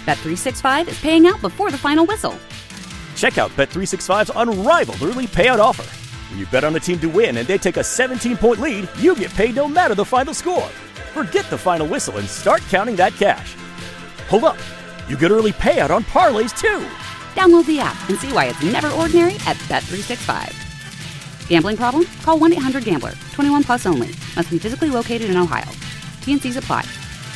Bet365 is paying out before the final whistle. Check out Bet365's unrivaled early payout offer. When you bet on a team to win and they take a 17-point lead, you get paid no matter the final score. Forget the final whistle and start counting that cash. Hold up. You get early payout on parlays, too. Download the app and see why it's never ordinary at Bet365. Gambling problem? Call 1-800-GAMBLER. 21 plus only. Must be physically located in Ohio. T&Cs apply.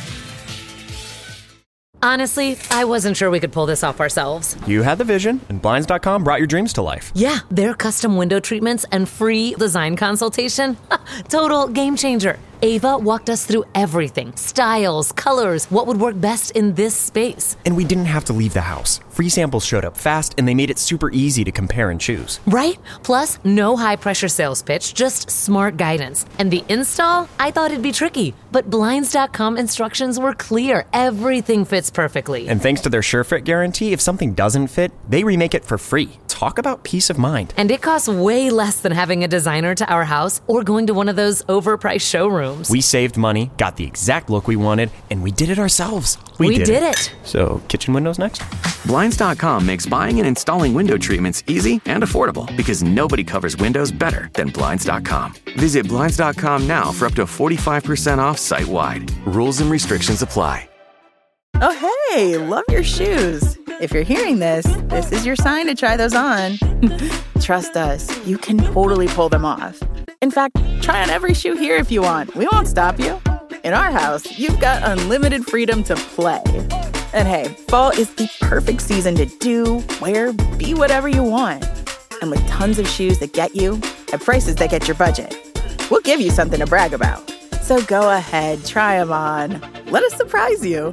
Honestly, I wasn't sure we could pull this off ourselves. You had the vision, and Blinds.com brought your dreams to life. Yeah, their custom window treatments and free design consultation. Total game changer. Ava walked us through everything. Styles, colors, what would work best in this space. And we didn't have to leave the house. Free samples showed up fast, and they made it super easy to compare and choose. Right? Plus, no high-pressure sales pitch, just smart guidance. And the install? I thought it'd be tricky. But Blinds.com instructions were clear. Everything fits perfectly. And thanks to their SureFit guarantee, if something doesn't fit, they remake it for free. Talk about peace of mind. And it costs way less than having a designer to our house or going to one of those overpriced showrooms. We saved money, got the exact look we wanted, and we did it ourselves. We did it. So, kitchen windows next? Blinds.com makes buying and installing window treatments easy and affordable because nobody covers windows better than Blinds.com. Visit Blinds.com now for up to 45% off site-wide. Rules and restrictions apply. Oh, hey, love your shoes. If you're hearing this, this is your sign to try those on. Trust us, you can totally pull them off. In fact, try on every shoe here if you want. We won't stop you. In our house, you've got unlimited freedom to play. And hey, fall is the perfect season to do, wear, be whatever you want. And with tons of shoes that get you, at prices that get your budget, we'll give you something to brag about. So go ahead, try them on. Let us surprise you.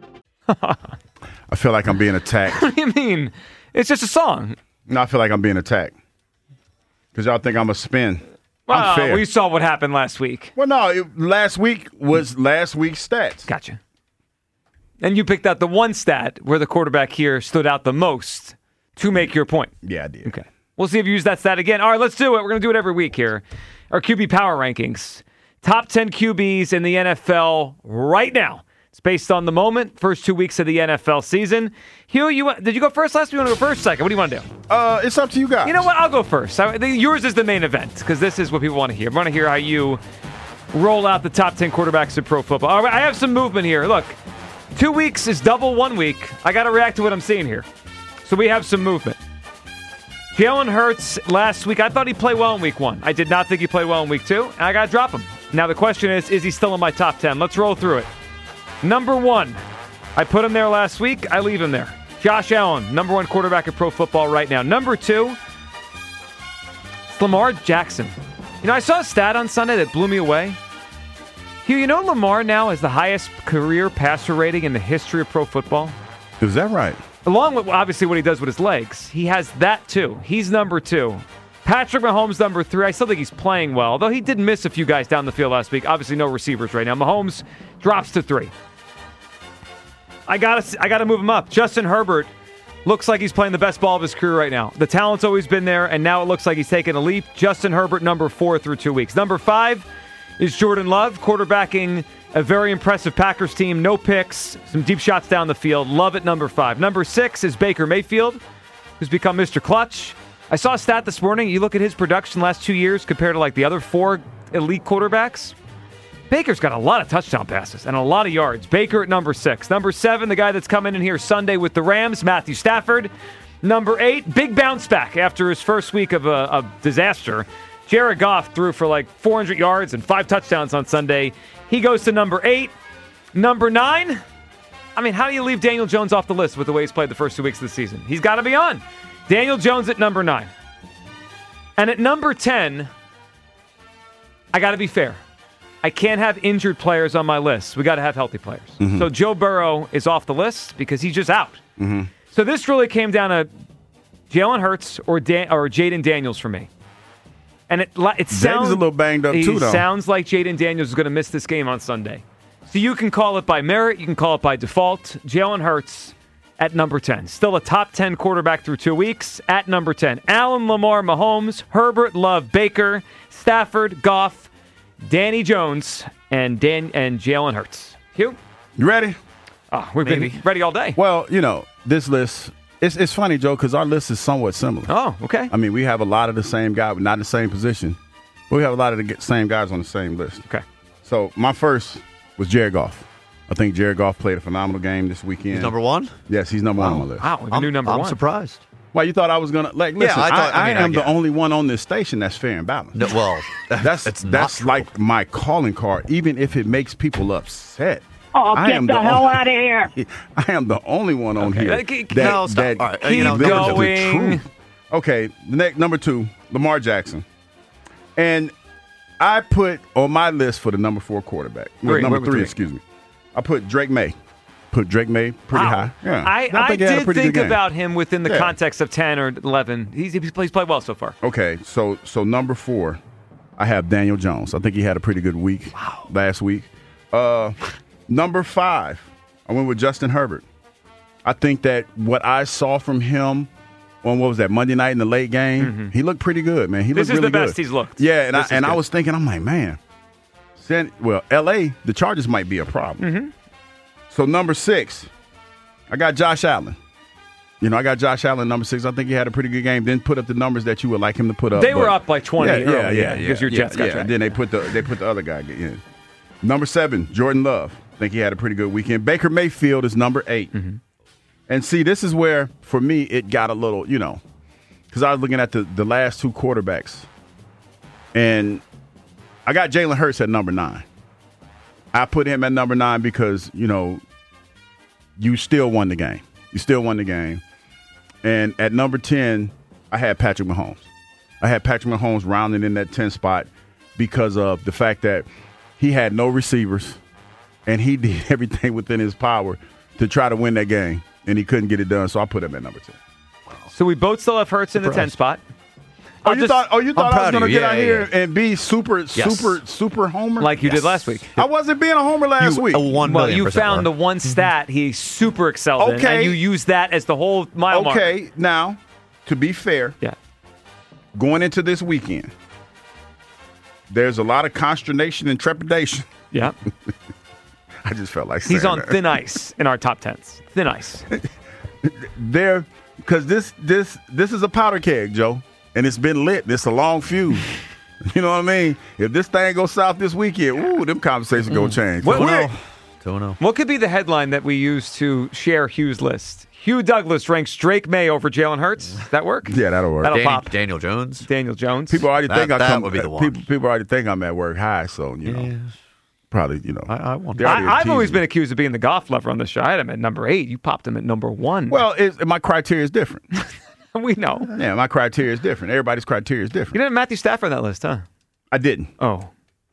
I feel like I'm being attacked. What do you mean? It's just a song. No, I feel like I'm being attacked. Because y'all think I'm a spin. Well, I'm fair. we saw what happened last week. Well, no, last week was last week's stats. Gotcha. And you picked out the one stat where the quarterback here stood out the most to make your point. Yeah, I did. Okay. We'll see if you use that stat again. All right, let's do it. We're going to do it every week here. Our QB power rankings. Top 10 QBs in the NFL right now. It's based on the moment, first 2 weeks of the NFL season. Hugh, did you go first last week? You want to go first, second? What do you want to do? It's up to you guys. You know what? I'll go first. Yours is the main event because this is what people want to hear. I want to hear how you roll out the top 10 quarterbacks in pro football. All right, I have some movement here. Look, 2 weeks is double 1 week. I got to react to what I'm seeing here. So we have some movement. Jalen Hurts last week, I thought he played well in week 1. I did not think he played well in week 2, and I got to drop him. Now the question is he still in my top 10? Let's roll through it. Number 1, I put him there last week. I leave him there. Josh Allen, number 1 quarterback in pro football right now. Number 2, it's Lamar Jackson. You know, I saw a stat on Sunday that blew me away. Hugh, you know Lamar now has the highest career passer rating in the history of pro football? Is that right? Along with, obviously, what he does with his legs. He has that, too. He's number 2. Patrick Mahomes, number 3. I still think he's playing well, although he did miss a few guys down the field last week. Obviously, no receivers right now. Mahomes drops to 3. I gotta move him up. Justin Herbert looks like he's playing the best ball of his career right now. The talent's always been there, and now it looks like he's taking a leap. Justin Herbert, number 4 through 2 weeks. Number 5 is Jordan Love, quarterbacking a very impressive Packers team. No picks, some deep shots down the field. Love at number 5. Number 6 is Baker Mayfield, who's become Mr. Clutch. I saw a stat this morning. You look at his production last 2 years compared to like the other 4 elite quarterbacks. Baker's got a lot of touchdown passes and a lot of yards. Baker at number 6. Number 7, the guy that's coming in here Sunday with the Rams, Matthew Stafford. Number 8, big bounce back after his first week of disaster. Jared Goff threw for like 400 yards and 5 touchdowns on Sunday. He goes to number 8. Number 9, I mean, how do you leave Daniel Jones off the list with the way he's played the first 2 weeks of the season? He's got to be on. Daniel Jones at number 9. And at number 10, I got to be fair. I can't have injured players on my list. We got to have healthy players. Mm-hmm. So Joe Burrow is off the list because he's just out. Mm-hmm. So this really came down to Jalen Hurts or Jaden Daniels for me. And it sounds a little banged up too, though. Sounds like Jaden Daniels is going to miss this game on Sunday. So you can call it by merit. You can call it by default. Jalen Hurts at number 10. Still a top 10 quarterback through 2 weeks at number 10. Allen, Lamar, Mahomes, Herbert, Love, Baker, Stafford, Goff, Danny Jones, and Jalen Hurts. Hugh? You ready? Oh, we've been ready all day. Well, this list, it's funny, Joe, because our list is somewhat similar. Oh, okay. I mean, we have a lot of the same guys, not in the same position, but we have a lot of the same guys on the same list. Okay. So my first was Jared Goff. I think Jared Goff played a phenomenal game this weekend. He's number one? Yes, he's number one on my list. Wow, we knew number one. I'm surprised. Well, you thought I was going to, listen, I am the only one on this station that's fair and balanced. No, well, that's like my calling card, even if it makes people upset. Oh, get the hell out of here. I am the only one on here. Keep going. Okay, the next, number 2, Lamar Jackson. And I put on my list for the number 4 quarterback. Number 3, excuse me. I put Drake May. Put Drake May pretty high. Yeah. I did think about him within the context of 10 or 11. He's played well so far. Okay, so number 4, I have Daniel Jones. I think he had a pretty good week last week. Number 5, I went with Justin Herbert. I think that what I saw from him on, what was that, Monday night in the late game, he looked pretty good, man. This is the best he's looked. Yeah, and I was thinking, I'm like, man, L.A., the Chargers might be a problem. Mm-hmm. So number 6, I got Josh Allen. I got Josh Allen, number 6. I think he had a pretty good game. Didn't put up the numbers that you would like him to put up. They were up by 20 because your Jets got tracked. Then they put the other guy in. Number 7, Jordan Love. I think he had a pretty good weekend. Baker Mayfield is number 8. Mm-hmm. And see, this is where, for me, it got a little, because I was looking at the last 2 quarterbacks. And I got Jalen Hurts at number 9. I put him at number 9 because, you still won the game. You still won the game. And at number 10, I had Patrick Mahomes. I had Patrick Mahomes rounding in that 10 spot because of the fact that he had no receivers, and he did everything within his power to try to win that game, and he couldn't get it done, so I put him at number 10. So we both still have Hurts in the 10 spot. You thought I was going to get out here and be super homer? Like you did last week. I wasn't being a homer last week. Well, you found the one stat he super excelled in, and you used that as the whole mile mark. Okay, now, to be fair, going into this weekend, there's a lot of consternation and trepidation. Yeah. I just felt like he's on that. thin ice in our top 10s. Thin ice. Because this is a powder keg, Joe, and it's been lit. It's a long fuse. You know what I mean? If this thing goes south this weekend, them conversations going to change. 2-0. What could be the headline that we use to share Hugh's list? Hugh Douglas ranks Drake May over Jalen Hurts. Does that work? Yeah, that'll work. That'll pop. Daniel Jones. People already think that would be the one. People already think I'm at work high, so probably I've always been accused of being the golf lover on the show. I had him at number 8. You popped him at number 1. Well, my criteria is different. We know. Yeah, my criteria is different. Everybody's criteria is different. You didn't have Matthew Stafford on that list, huh? I didn't. Oh.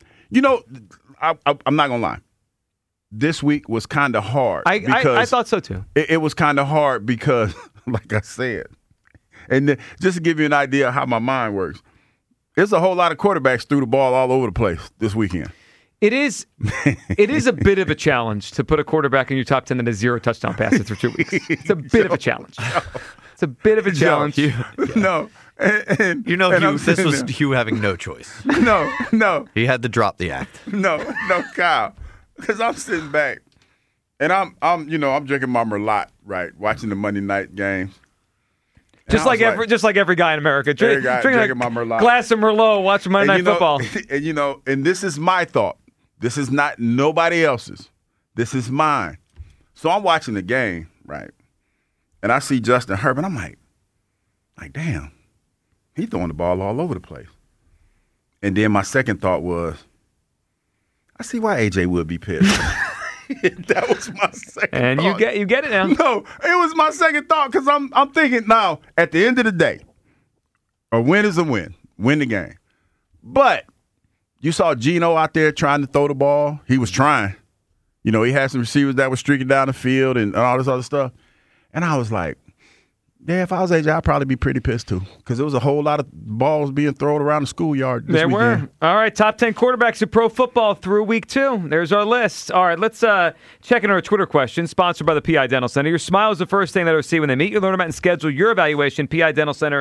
I'm not gonna lie. This week was kind of hard. I thought so too. It was kind of hard because, like I said, and just to give you an idea of how my mind works, there's a whole lot of quarterbacks threw the ball all over the place this weekend. It is a bit of a challenge to put a quarterback in your top 10 that has 0 touchdown passes for 2 weeks. It's a bit of a challenge. It's a bit of a challenge. No. This was Hugh having no choice. No. He had to drop the act. No, Kyle. Because I'm sitting back, and I'm drinking my Merlot, right, watching the Monday night games. Just like every guy in America, drinking my Merlot, glass of Merlot, watching Monday Night Football. And this is my thought. This is not nobody else's. This is mine. So I'm watching the game, right, and I see Justin Herbert. I'm like, damn, he's throwing the ball all over the place. And then my second thought was, I see why AJ would be pissed. That was my second and thought. And you get it now. No, it was my second thought because I'm thinking now, at the end of the day, a win is a win. Win the game. But you saw Geno out there trying to throw the ball. He was trying. He had some receivers that were streaking down the field and all this other stuff. And I was like, yeah, if I was AJ, I'd probably be pretty pissed too because there was a whole lot of balls being thrown around the schoolyard this weekend. All right, top 10 quarterbacks in pro football through week 2. There's our list. All right, let's check in our Twitter question, sponsored by the PI Dental Center. Your smile is the first thing that they'll see when they meet you, learn about, and schedule your evaluation. PI Dental Center,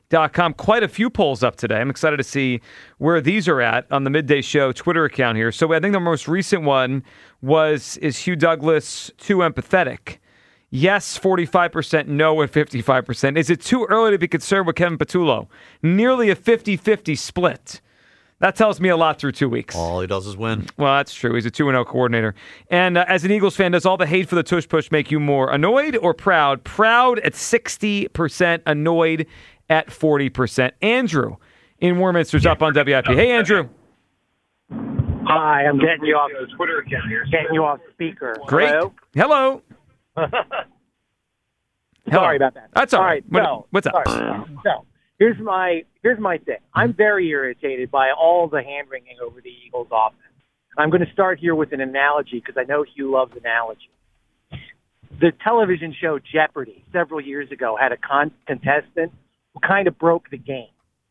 Quite a few polls up today. I'm excited to see where these are at on the Midday Show Twitter account here. So I think the most recent one is Hugh Douglas too empathetic? Yes, 45%, no at 55%. Is it too early to be concerned with Kevin Patullo? Nearly a 50-50 split. That tells me a lot through 2 weeks. All he does is win. Well, that's true. He's a 2-0 coordinator. And as an Eagles fan, does all the hate for the tush push make you more annoyed or proud? Proud at 60%, annoyed at 40%. Andrew in Warminster's up on WIP. Hey, Andrew. Hi, I'm getting you off Twitter account here. Getting you off speaker. Great. Hello. Sorry about that. That's all right. What's up? So here's my thing. I'm very irritated by all the hand-wringing over the Eagles' offense. I'm going to start here with an analogy because I know Hugh loves analogy. The television show Jeopardy several years ago had a contestant who kind of broke the game.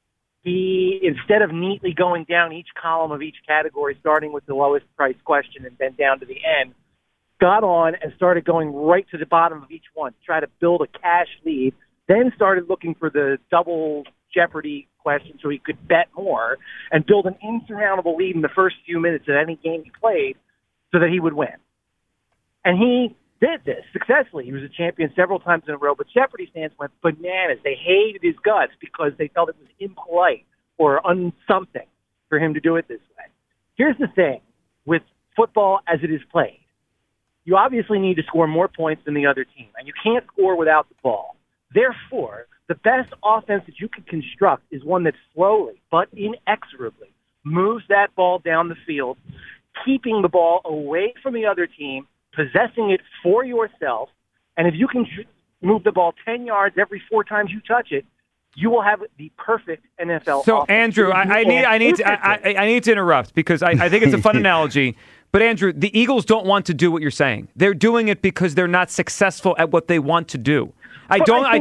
He, instead of neatly going down each column of each category, starting with the lowest price question and then down to the end, got on and started going right to the bottom of each one to try to build a cash lead, then started looking for the double Jeopardy question so he could bet more and build an insurmountable lead in the first few minutes of any game he played so that he would win. And he did this successfully. He was a champion several times in a row, but Jeopardy fans went bananas. They hated his guts because they felt it was impolite or something for him to do it this way. Here's the thing with football as it is played. You obviously need to score more points than the other team, and you can't score without the ball. Therefore, the best offense that you can construct is one that slowly but inexorably moves that ball down the field, keeping the ball away from the other team, possessing it for yourself, and if you can move the ball 10 yards every 4 times you touch it, you will have the perfect NFL So, offense. Andrew, I need to interrupt because I think it's a fun analogy. But, Andrew, the Eagles don't want to do what you're saying. They're doing it because they're not successful at what they want to do. I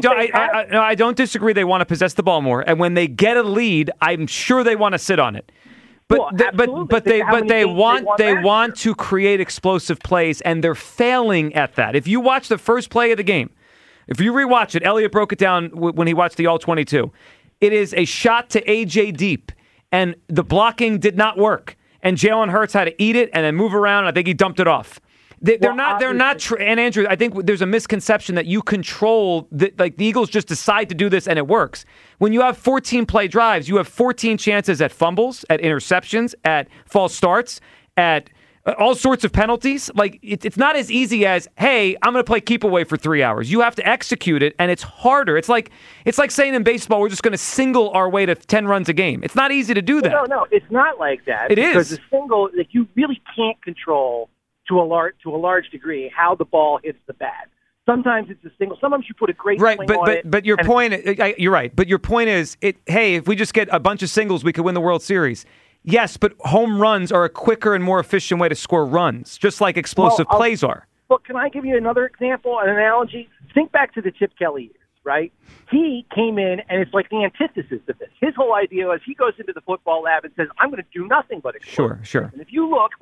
don't disagree. They want to possess the ball more, and when they get a lead, I'm sure they want to sit on it. But they want to create explosive plays, and they're failing at that. If you watch the first play of the game, if you rewatch it, Elliot broke it down when he watched the All-22. It is a shot to A.J. Deep, and the blocking did not work. And Jalen Hurts had to eat it and then move around. I think he dumped it off. They're not. And Andrew, I think there's a misconception that you control. The Eagles just decide to do this and it works. When you have 14 play drives, you have 14 chances at fumbles, at interceptions, at false starts, at all sorts of penalties. Like it's not as easy as, hey, I'm going to play keep away for 3 hours. You have to execute it, and it's harder. It's like saying in baseball, we're just going to single our way to 10 runs a game. It's not easy to do that. No, it's not like that. It is. Because the single, you really can't control to a large degree how the ball hits the bat. Sometimes it's a single. Sometimes you put a great swing on it. But your point, you're right. But your point is, hey, if we just get a bunch of singles, we could win the World Series. Yes, but home runs are a quicker and more efficient way to score runs, just like explosive plays are. Well, can I give you another example, an analogy? Think back to the Chip Kelly years, right? He came in, and it's like the antithesis of this. His whole idea was he goes into the football lab and says, I'm going to do nothing but explode. Sure. And if you look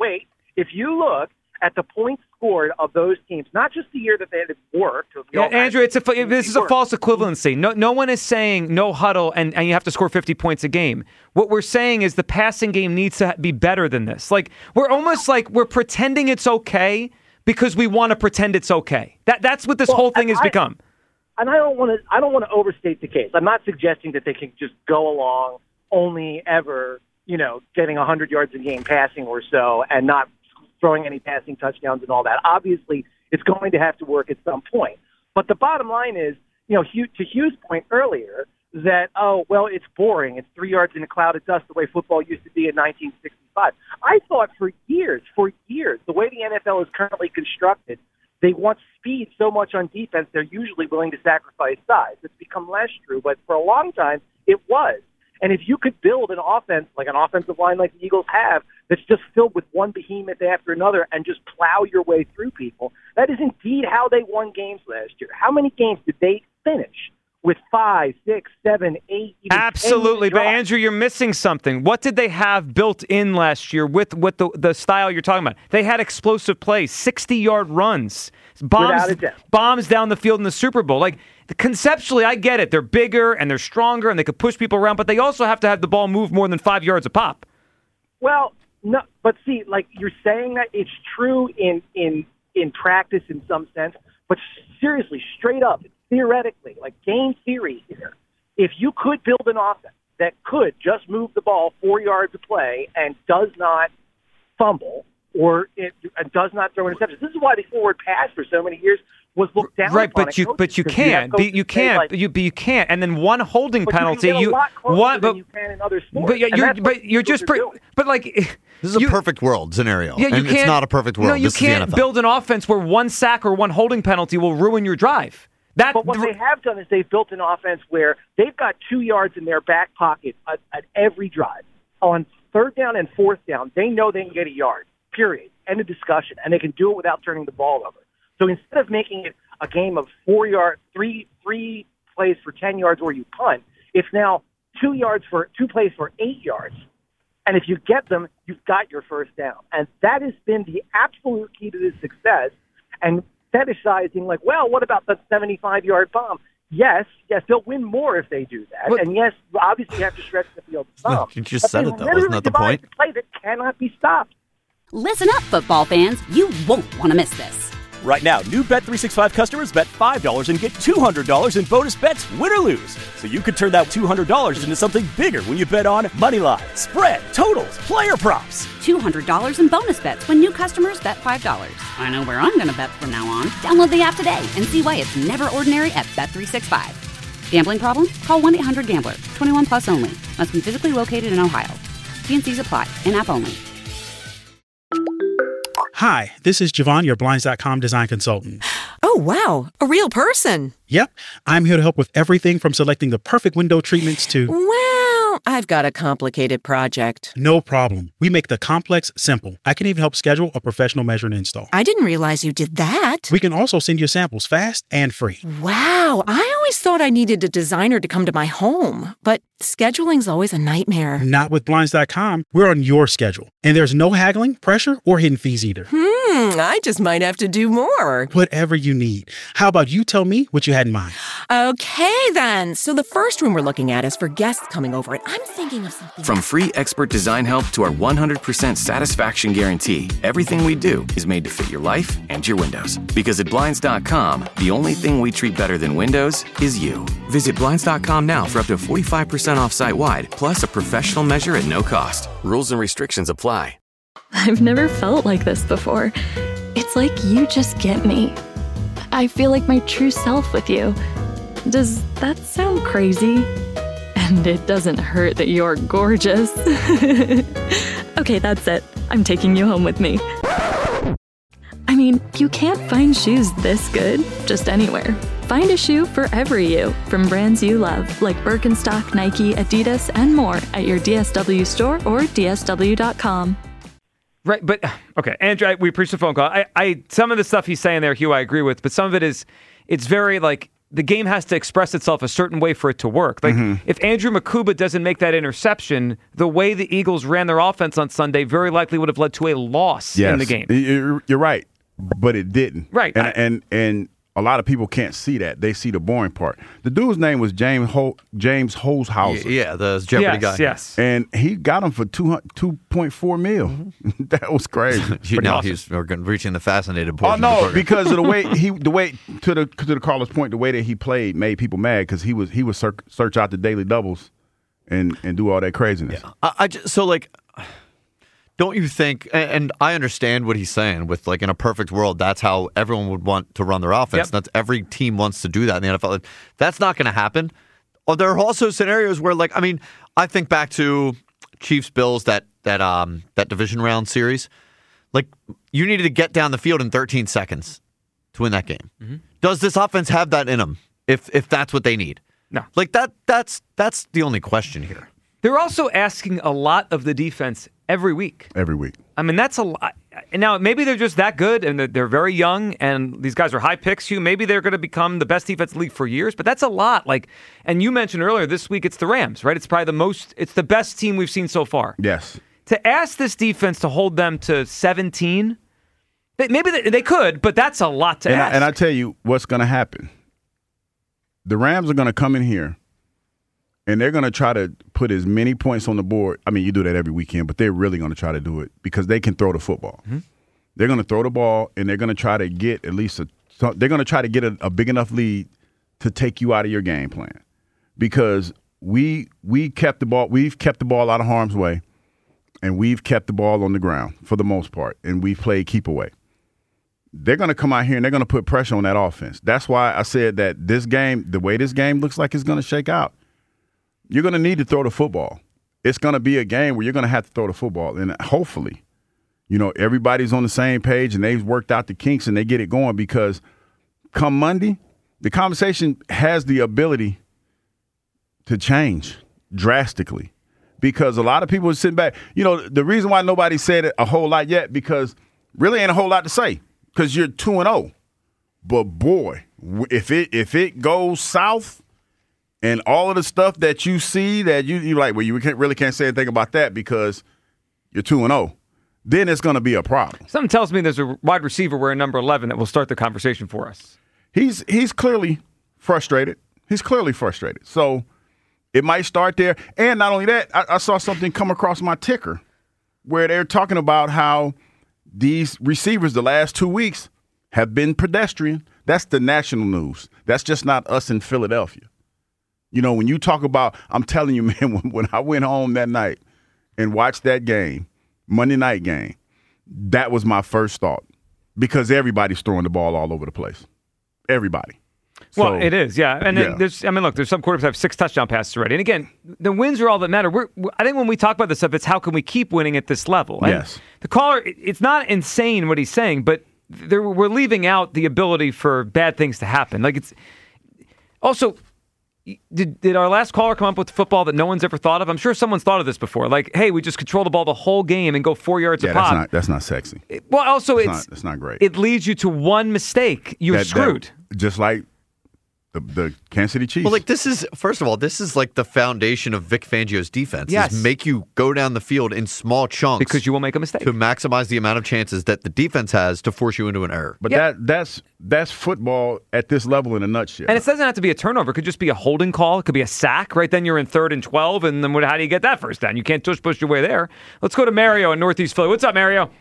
at the points scored of those teams, not just the year that they had worked. Andrew, this is a false equivalency. No one is saying no huddle and you have to score 50 points a game. What we're saying is the passing game needs to be better than this. Like we're almost like we're pretending it's okay because we want to pretend it's okay. That's what this whole thing has become. And I don't want to overstate the case. I'm not suggesting that they can just go along only ever, getting 100 yards a game passing or so and not throwing any passing touchdowns and all that. Obviously, it's going to have to work at some point. But the bottom line is, to Hugh's point earlier, that, it's boring. It's 3 yards in a cloud of dust the way football used to be in 1965. I thought for years, the way the NFL is currently constructed, they want speed so much on defense, they're usually willing to sacrifice size. It's become less true, but for a long time, it was. And if you could build an offense, like an offensive line like the Eagles have, that's just filled with one behemoth after another and just plow your way through people, that is indeed how they won games last year. How many games did they finish with 5, 6, 7, 8, even Absolutely, 10 but drives. Andrew, you're missing something. What did they have built in last year with the style you're talking about? They had explosive plays, 60-yard runs, Without a doubt. bombs down the field in the Super Bowl. Like, conceptually, I get it. They're bigger and they're stronger and they could push people around, but they also have to have the ball move more than 5 yards a pop. Well, no, but see, like you're saying that it's true in practice in some sense, but seriously, straight up, theoretically, like game theory here, if you could build an offense that could just move the ball 4 yards a play and does not fumble or it does not throw interceptions. This is why the forward pass for so many years was looked down right, upon. but you can't. You can't. And then one holding penalty. You can get a lot closer than you but can in other sports. This is a perfect world scenario. Yeah, and it's not a perfect world. No, you This is the can't NFL. build an offense where one sack or one holding penalty will ruin your drive. But what they have done is they've built an offense where they've got 2 yards in their back pocket at every drive. On third down and fourth down, they know they can get a yard, period. End of discussion. And they can do it without turning the ball over. So instead of making it a game of 4 yards, three plays for 10 yards where you punt, it's now 2 plays for 8 yards. And if you get them, you've got your first down. And that has been the absolute key to this success. And fetishizing, like, well, what about the 75-yard bomb? Yes, they'll win more if they do that. And yes, obviously you have to stretch the field some. You just said it, though. Isn't that the point? A play that cannot be stopped. Listen up, football fans. You won't want to miss this. Right now, new Bet365 customers bet $5 and get $200 in bonus bets, win or lose. So you could turn that $200 into something bigger when you bet on moneyline, spread, totals, player props. $200 in bonus bets when new customers bet $5. I know where I'm going to bet from now on. Download the app today and see why it's never ordinary at Bet365. Gambling problem? Call 1-800-GAMBLER. 21 plus only. Must be physically located in Ohio. T&Cs apply. In-app only. Hi, this is Javon, your Blinds.com design consultant. Oh, wow. A real person. Yep. I'm here to help with everything from selecting the perfect window treatments to... Well, I've got a complicated project. No problem. We make the complex simple. I can even help schedule a professional measure and install. I didn't realize you did that. We can also send you samples fast and free. Wow. I always thought I needed a designer to come to my home, but scheduling's always a nightmare. Not with Blinds.com. We're on your schedule. And there's no haggling, pressure, or hidden fees either. I just might have to do more. Whatever you need. How about you tell me what you had in mind? Okay, then. So the first room we're looking at is for guests coming over, and I'm thinking of something. From free expert design help to our 100% satisfaction guarantee, everything we do is made to fit your life and your windows. Because at Blinds.com, the only thing we treat better than windows is you. Visit Blinds.com now for up to 45% off site-wide, plus a professional measure at no cost. Rules and restrictions apply. I've never felt like this before. It's like you just get me. I feel like my true self with you. Does that sound crazy? And it doesn't hurt that you're gorgeous. Okay, that's it. I'm taking you home with me. I mean, you can't find shoes this good just anywhere. Find a shoe for every you, from brands you love, like Birkenstock, Nike, Adidas, and more at your DSW store or DSW.com. Right, but okay, Andrew, we appreciate the phone call. I some of the stuff he's saying there, Hugh, I agree with, but some of it is, it's very like the game has to express itself a certain way for it to work. Like if Andrew Makuba doesn't make that interception, the way the Eagles ran their offense on Sunday very likely would have led to a loss in the game. You're right, but it didn't. Right, and a lot of people can't see that. They see the boring part. The dude's name was James Holzhauser. Yeah, the Jeopardy guy. Yes. And he got him for $2.4 million. That was crazy. He's reaching the fascinated portion. Oh of the no, program. because of the way to the caller's point, the way that he played made people mad because he would search out the daily doubles and do all that craziness. Yeah. Don't you think, and I understand what he's saying with, like, in a perfect world, that's how everyone would want to run their offense. Yep. That's every team wants to do that in the NFL. That's not going to happen. There are also scenarios where, like, I mean, I think back to Chiefs-Bills, that division round series. Like, you needed to get down the field in 13 seconds to win that game. Mm-hmm. Does this offense have that in them if that's what they need? No. Like, that's the only question here. They're also asking a lot of the defense every week. Every week. I mean, that's a lot. And now, maybe they're just that good, and they're very young, and these guys are high picks, Hugh. Maybe they're going to become the best defense in the league for years, but that's a lot. And you mentioned earlier, this week it's the Rams, right? It's probably it's the best team we've seen so far. Yes. To ask this defense to hold them to 17, maybe they could, but that's a lot to ask. And I tell you what's going to happen. The Rams are going to come in here, and they're going to try to put as many points on the board. I mean, you do that every weekend, but they're really going to try to do it because they can throw the football. Mm-hmm. They're going to throw the ball, and they're going to try to get at least they're going to try to get a big enough lead to take you out of your game plan because we've kept the ball out of harm's way, and we've kept the ball on the ground for the most part, and we've played keep away. They're going to come out here, and they're going to put pressure on that offense. That's why I said that this game, the way this game looks like it's going to shake out, you're going to need to throw the football. It's going to be a game where you're going to have to throw the football. And hopefully, everybody's on the same page and they've worked out the kinks and they get it going because come Monday, the conversation has the ability to change drastically because a lot of people are sitting back. The reason why nobody said it a whole lot yet because really ain't a whole lot to say because you're 2-0. But, boy, if it goes south, and all of the stuff that you see that you like, well, you really can't say anything about that because you're 2-0. Then it's going to be a problem. Something tells me there's a wide receiver wearing number 11 that will start the conversation for us. He's clearly frustrated. So it might start there. And not only that, I saw something come across my ticker where they're talking about how these receivers the last 2 weeks have been pedestrian. That's the national news. That's just not us in Philadelphia. When you talk about, I'm telling you, man, when I went home that night and watched that game, Monday night game, that was my first thought because everybody's throwing the ball all over the place. Everybody. Well, it is, yeah. And then there's some quarterbacks have 6 touchdown passes already. And again, the wins are all that matter. I think when we talk about this stuff, it's how can we keep winning at this level? And yes. The caller, it's not insane what he's saying, but we're leaving out the ability for bad things to happen. It's also. Did our last caller come up with football that no one's ever thought of? I'm sure someone's thought of this before. Hey, we just control the ball the whole game and go 4 yards a pop. That's not sexy. Well, also, it's not great. It leads you to one mistake. You're screwed. Just like the Kansas City Chiefs. Well, this is, first of all, the foundation of Vic Fangio's defense. Yes. Is make you go down the field in small chunks. Because you will make a mistake. To maximize the amount of chances that the defense has to force you into an error. But that's football at this level in a nutshell. And it doesn't have to be a turnover. It could just be a holding call. It could be a sack. Right then you're in 3rd and 12. And then how do you get that first down? You can't push your way there. Let's go to Mario in Northeast Philly. What's up, Mario?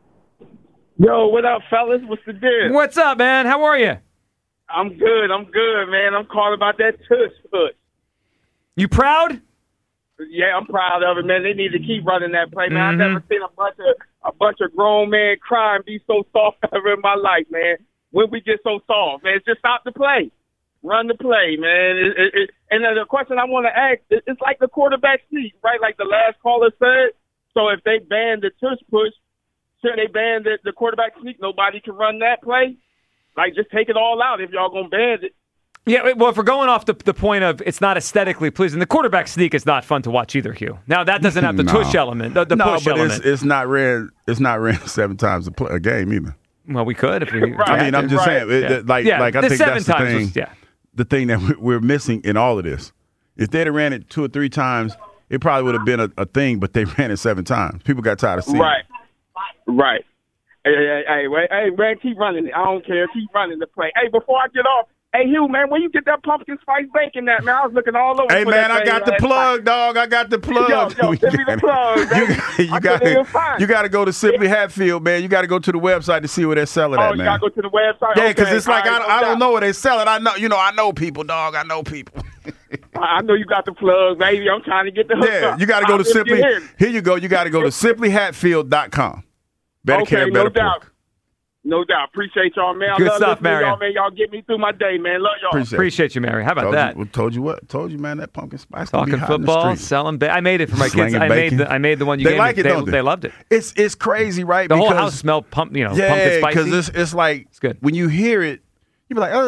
Yo, what up, fellas? What's the deal? What's up, man? How are you? I'm good, man. I'm calling about that tush push. You proud? Yeah, I'm proud of it, man. They need to keep running that play, man. I've never seen a bunch of grown men cry and be so soft ever in my life, man. When we get so soft, man, just stop the play. Run the play, man. And the question I want to ask, it's like the quarterback sneak, right? Like the last caller said. So if they ban the tush push, should they ban the quarterback sneak? Nobody can run that play? Just take it all out if y'all going to ban it. Yeah, well, if we're going off the point of it's not aesthetically pleasing, the quarterback sneak is not fun to watch either, Hugh. Now, that doesn't have the tush element, the push element. It's not ran 7 times a game either. Well, we could if we. Right. I mean, I'm just saying. I think that's the thing. The thing that we're missing in all of this. If they'd have ran it 2 or 3 times, it probably would have been a thing. But they ran it 7 times. People got tired of seeing it. Right. Hey, man, keep running it. I don't care. Keep running the play. Hey, before I get off, hey, Hugh, man, where you get that pumpkin spice bacon at, man? I was looking all over. Hey, man, I got the plug, dog. I got the plug. Yo, send me the plug. You got to go to Simply Hatfield, man. You got to go to the website to see where they're selling that, man. Oh, you got to go to the website? Yeah, because it's like, I don't know where they sell it. I know people, dog. I know people. I know you got the plug, baby. I'm trying to get the hook up. Yeah, you got to go to Simply. Here you go. You got to go to simplyhatfield.com. Better care, better pork. No doubt. Appreciate y'all, man. Good stuff, Mary. Y'all, man. Y'all get me through my day, man. Love y'all. Appreciate you, Mary. How about that? Told you, man, that pumpkin spice. Talking football, selling I made it for my kids. I made the one you gave me. They loved it. It's crazy, right? The whole house smelled pumpkin spicy. Because it's like it's good. When you hear it, you be like,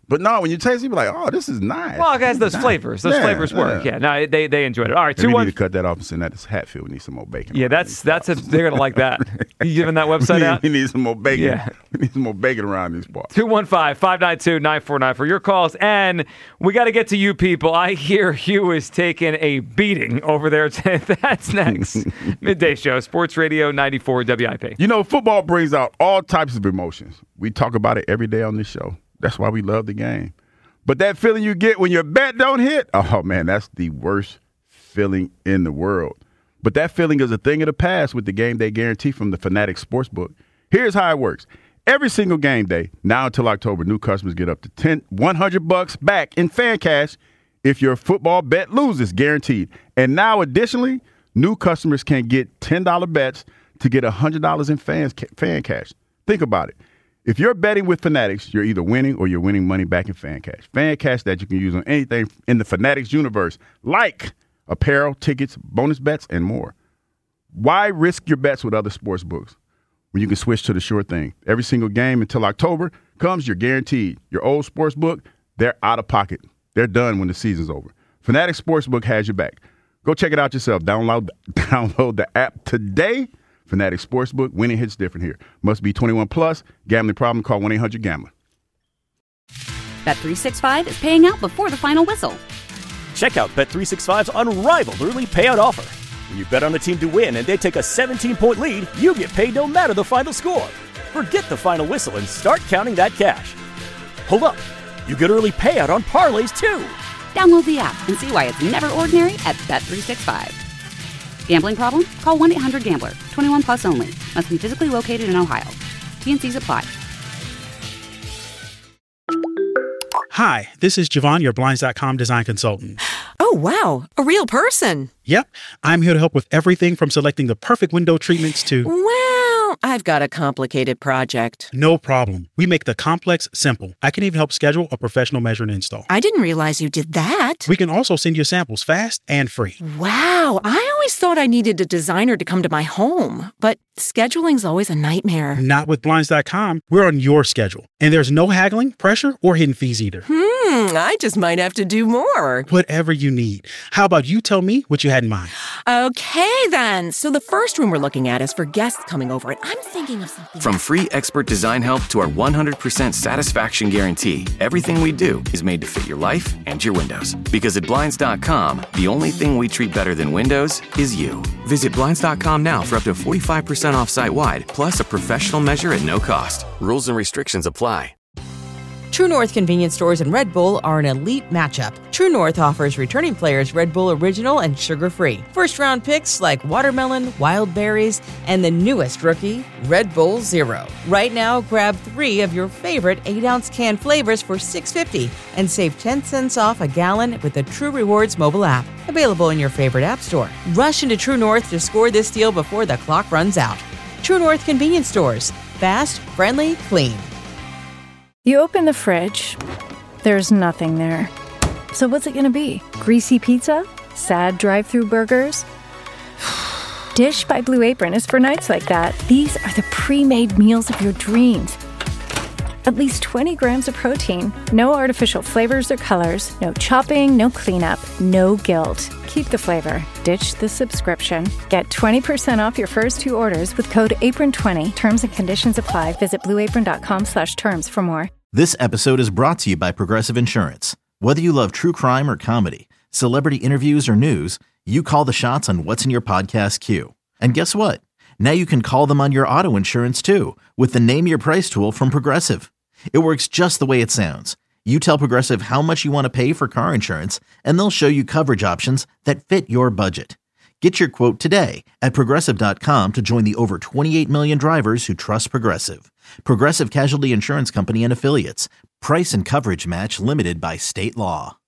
But no, when you taste it, you be like, oh, this is nice. Well, it has those flavors. Those flavors work. Yeah, no, they enjoyed it. All right, 2-1. We need to cut that off and send that to Hatfield. We need some more bacon. Yeah, they're going to like that. You giving that website out? We need some more bacon. Yeah. We need some more bacon around these parts. 215-592-9494 for your calls. And we got to get to you people. I hear Hugh is taking a beating over there. That's next. Midday Show, Sports Radio 94 WIP. You know, football brings out all types of emotions. We talk about it every day on this show. That's why we love the game. But that feeling you get when your bet don't hit, oh, man, that's the worst feeling in the world. But that feeling is a thing of the past with the game day guarantee from the Fanatics Sportsbook. Here's how it works. Every single game day, now until October, new customers get up to $100 back in fan cash if your football bet loses, guaranteed. And now, additionally, new customers can get $10 bets to get $100 in fan cash. Think about it. If you're betting with Fanatics, you're either winning or you're winning money back in fan cash. Fan cash that you can use on anything in the Fanatics universe, like apparel, tickets, bonus bets, and more. Why risk your bets with other sports books when you can switch to the sure thing? Every single game until October comes, you're guaranteed. Your old sports book, they're out of pocket. They're done when the season's over. Fanatics Sportsbook has your back. Go check it out yourself. Download the app today. Fanatics Sportsbook, winning hits different here. Must be 21 plus. Gambling problem, call 1-800-GAMBLER. Bet365 is paying out before the final whistle. Check out Bet365's unrivaled early payout offer. When you bet on a team to win and they take a 17-point lead, you get paid no matter the final score. Forget the final whistle and start counting that cash. Hold up. You get early payout on parlays, too. Download the app and see why it's never ordinary at Bet365. Gambling problem? Call 1-800-GAMBLER. 21 plus only. Must be physically located in Ohio. T&Cs apply. Hi, this is Javon, your Blinds.com design consultant. Oh, wow. A real person. Yep. I'm here to help with everything from selecting the perfect window treatments to... Well, I've got a complicated project. No problem. We make the complex simple. I can even help schedule a professional measure and install. I didn't realize you did that. We can also send you samples fast and free. Wow. I always thought I needed a designer to come to my home, but scheduling's always a nightmare. Not with Blinds.com. We're on your schedule. And there's no haggling, pressure, or hidden fees either. I just might have to do more. Whatever you need. How about you tell me what you had in mind? Okay, then. So the first room we're looking at is for guests coming over, and I'm thinking of something. From free expert design help to our 100% satisfaction guarantee, everything we do is made to fit your life and your windows. Because at Blinds.com, the only thing we treat better than windows is you. Visit Blinds.com now for up to 45% off site-wide, plus a professional measure at no cost. Rules and restrictions apply. True North convenience stores and Red Bull are an elite matchup. True North offers returning players Red Bull Original and sugar-free. First-round picks like watermelon, wild berries, and the newest rookie, Red Bull Zero. Right now, grab 3 of your favorite 8-ounce can flavors for $6.50 and save 10 cents off a gallon with the True Rewards mobile app. Available in your favorite app store. Rush into True North to score this deal before the clock runs out. True North convenience stores. Fast, friendly, clean. You open the fridge, there's nothing there. So what's it gonna be? Greasy pizza? Sad drive-thru burgers? Dish by Blue Apron is for nights like that. These are the pre-made meals of your dreams. At least 20 grams of protein, no artificial flavors or colors, no chopping, no cleanup, no guilt. Keep the flavor. Ditch the subscription. Get 20% off your first 2 orders with code APRON20. Terms and conditions apply. Visit blueapron.com/terms for more. This episode is brought to you by Progressive Insurance. Whether you love true crime or comedy, celebrity interviews or news, you call the shots on what's in your podcast queue. And guess what? Now you can call them on your auto insurance too with the Name Your Price tool from Progressive. It works just the way it sounds. You tell Progressive how much you want to pay for car insurance, and they'll show you coverage options that fit your budget. Get your quote today at Progressive.com to join the over 28 million drivers who trust Progressive. Progressive Casualty Insurance Company and Affiliates. Price and coverage match limited by state law.